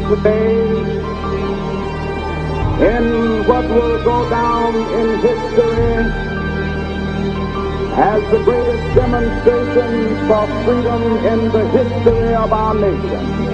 today in what will go down in history as the greatest demonstration for freedom in the history of our nation.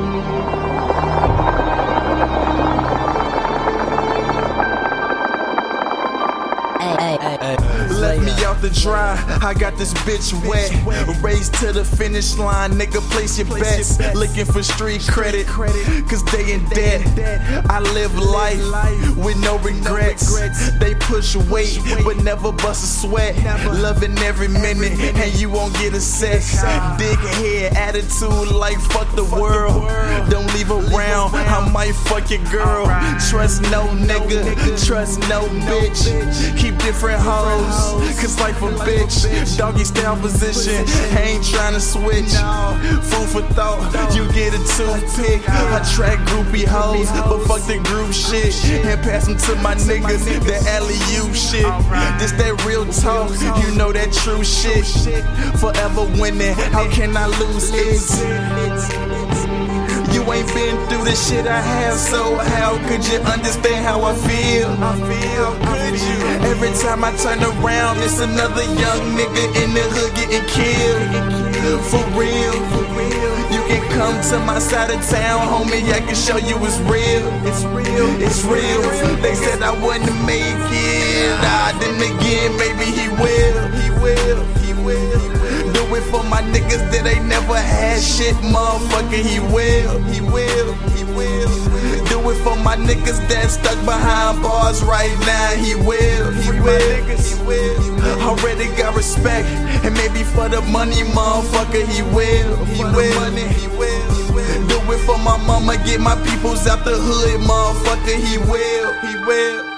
Left me out to dry, I got this bitch wet. Raised to the finish line, nigga, place your bets. Looking for street credit, cause they in debt. I live life with no regrets. They push weight, but never bust a sweat. Loving every minute, and you won't get a sex. Dick head attitude like fuck the world. Don't leave around, I might fuck your girl. Trust no nigga, trust no bitch. Keep different hoes, cause life a bitch. Doggy style position, ain't tryna switch. Food for thought, you get a toothpick. I track groupie hoes, but fuck the group shit. And pass them to my niggas, that alley-oop shit. This that real talk, you know that true shit. Forever winning, how can I lose it? You ain't been through the shit I have, so how could you understand how I feel? Could you? Every time I turn around, it's another young nigga in the hood getting killed. For real, you can come to my side of town, homie, I can show you it's real. It's real. They said I wouldn't make it, then again, maybe he will. Do it for my niggas that ain't never had shit, motherfucker, he will. Do it for my niggas that stuck behind bars right now, he will. Already got respect, and maybe for the money, motherfucker, he will. Do it for my mama, get my peoples out the hood, motherfucker, he will.